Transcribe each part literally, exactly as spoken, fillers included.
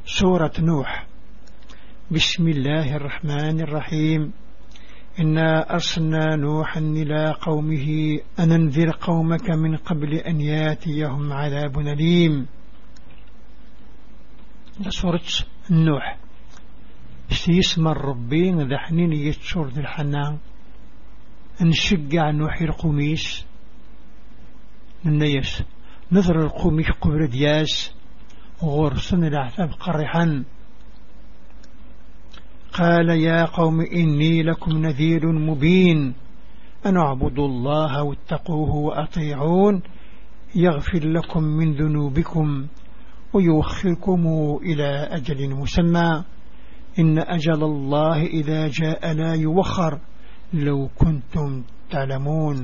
سورة نوح. بسم الله الرحمن الرحيم. إنا أرسلنا نوحا إلى قومه أن انذر قومك من قبل أن ياتيهم عذاب أليم. سورة نوح اسم الربي ذا حنين يتشور ذي الحنان نشجع نوحي القميس النيس نظر القميس قبر دياس غرسن العذاب قرحا. قال يا قوم إني لكم نذير مبين أن اعبدوا الله واتقوه وأطيعون يغفر لكم من ذنوبكم ويوخركم إلى أجل مسمى إن أجل الله إذا جاء لا يوخر لو كنتم تعلمون.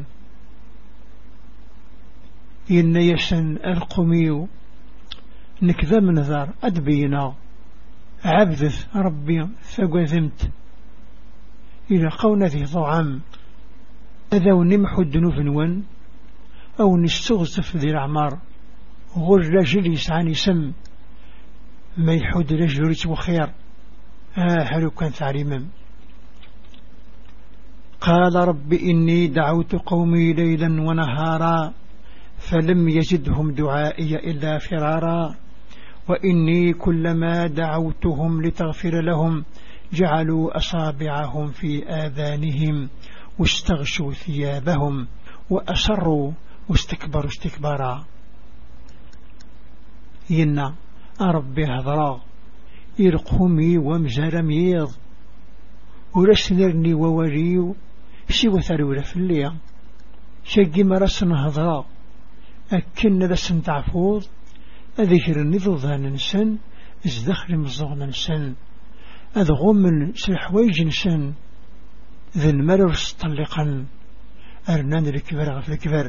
إن يسن القمي نكذا من ذار أدبينا عبدث ربي فقذمت إلى قونا ذي ضعام أذا ونمحو الدنوب نون أو نستغزف ذي الأعمار غر رجل يسعاني سم ما يحود رجل وخير آه هلو كان تعليما. قال رب إني دعوت قومي ليلا ونهارا فلم يزدهم دعائي إلا فرارا وإني كلما دعوتهم لتغفر لهم جعلوا أصابعهم في آذانهم واستغشوا ثيابهم وأسروا واستكبروا استكبارا. إن ربي هضرا يرقمي ومزار ميض ورسنرني ووريو سوى ثرولة في الليل شاقي مرسن هضرا أكن لسن تعفوض أذكر النضوذان نسن ازدخل مزغنا نسن أذغم من سلحويج نسن ذي المرر سطلقا أرنان الكبر غف الكبر.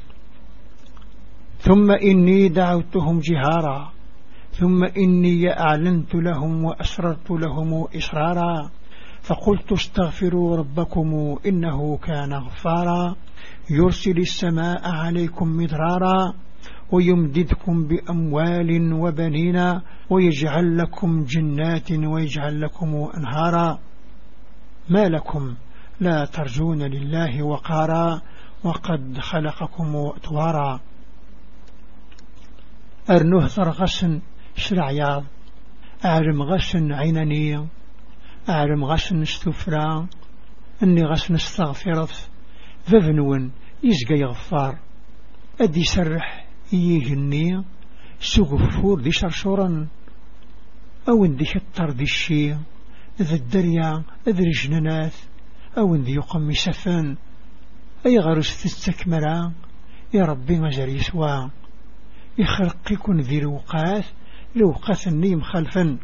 ثم إني دعوتهم جهارا ثم إني أعلنت لهم وأسررت لهم إسرارا فقلت استغفروا ربكم إنه كان غفارا يرسل السماء عليكم مدرارا ويمددكم بأموال وبنين ويجعل لكم جنات ويجعل لكم أنهارا ما لكم لا ترجون لله وقارا وقد خلقكم أطوارا. أرنوه ثرغسن شرعياض أعلم غسن عينانية أعلم غسن استفرا أني غسن استغفرت ذذنون يزقى يغفار أدي سرح يجني سقفور دي شرشورا أو اندي شطر دي الشي ذا الدريا أذري جنانات أو اندي يقم سفان أي غرس تستكملا يا ربي مجري يسوى يخلق يكون ذي الوقات لوقات النيم خلفا.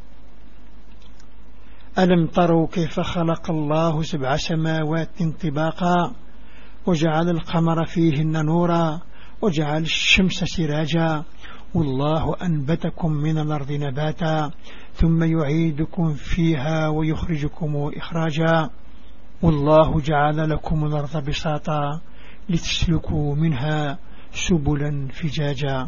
ألم تروا كيف خلق الله سبع سماوات طباقا وجعل القمر فيهن نورا وجعل الشمس سراجا والله أنبتكم من الأرض نباتا ثم يعيدكم فيها ويخرجكم إخراجا والله جعل لكم الأرض بساطا لتسلكوا منها سبلا فجاجا.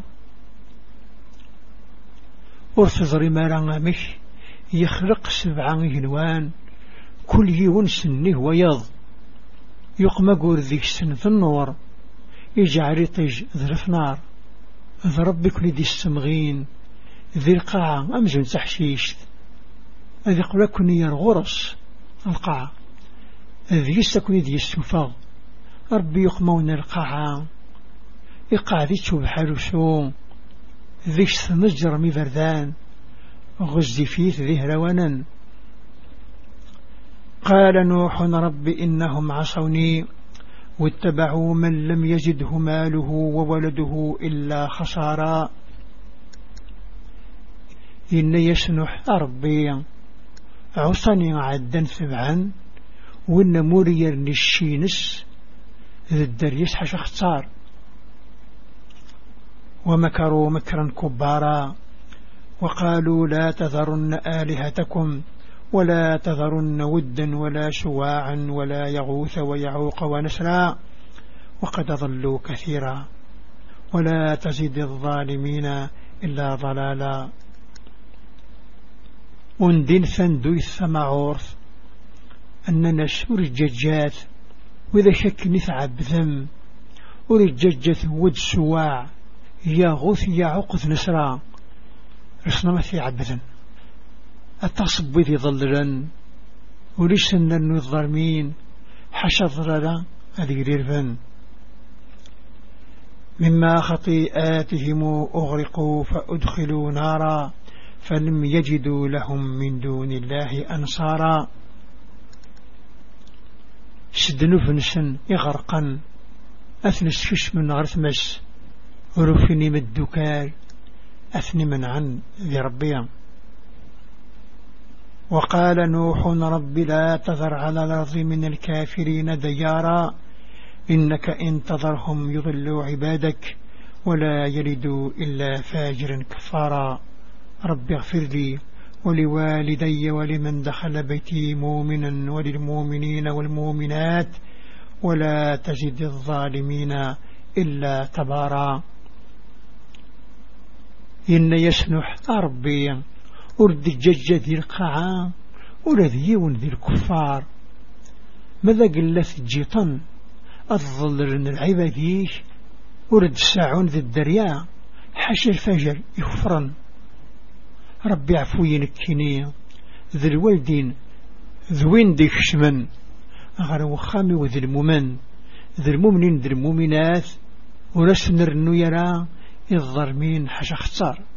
أرثضر ما مش يخلق سبعا هنوان كل يون سنه ويض يقمقور ذيك السن في النور يجعل يطيج ذرف نار ذرب كل دي السمغين ذي القاعة أمزن تحشيشت أذي قبلكن يرغرس القاعة ذي يستكن دي السفاغ ربي يقمون القاعة يقع ذي تشوبحال شو ذي سنجر مفردان غزي فيه ذي هروانا. قال نوح رب إنهم عصوني واتبعوا من لم يجده ماله وولده إلا خسارا. إن يسنح ربي عصني عدا ثبعا وإن مرير نشينس ذي الدريس حش اختار ومكروا مكرا كبارا وقالوا لا تذرن آلهتكم ولا تذرن ودا ولا شواعا ولا يغوث ويعوق ونسرا وقد ضلوا كثيرا ولا تزد الظالمين إلا ضلالا. وندين ثندوي الثمعورث أننا سور الججات وإذا شك نثعب ذم ورججت ود سواع يا غوث يا عقد نسرا رسنا ما في عبدا التصبي ذي ظللا ولسنا الظالمين حشر لا هذه ريرفن مما خطيئاتهم أغرقوا فأدخلوا نارا فلم يجدوا لهم من دون الله أنصارا سدنو فنسن يغرقا أثنس فش من غرثمس ورفني من الدكال أثني من عن ذي ربيا وقال نوح رب لا تذر على الأرض من الكافرين ديارا إنك إن تذرهم يضلوا عبادك ولا يلدوا إلا فاجرا كفارا رب اغفر لي ولوالدي ولمن دخل بيتي مؤمنا وللمؤمنين والمؤمنات ولا تزد الظالمين إلا تبارا إن يسنح ربي أرد الجج ذي القاعة ولذيون ذي الكفار ماذا قلت جيطا الظلرن العباديش ورد الساعون ذي الدرياء حش الفجر يفرن ربي عفوين الكينية ذي الوالدين ذوين ديك شمن غير وخامي وذي المؤمن ذي المؤمنين ذي المؤمنات ورسن الرنو يرى الظالمين حش اختار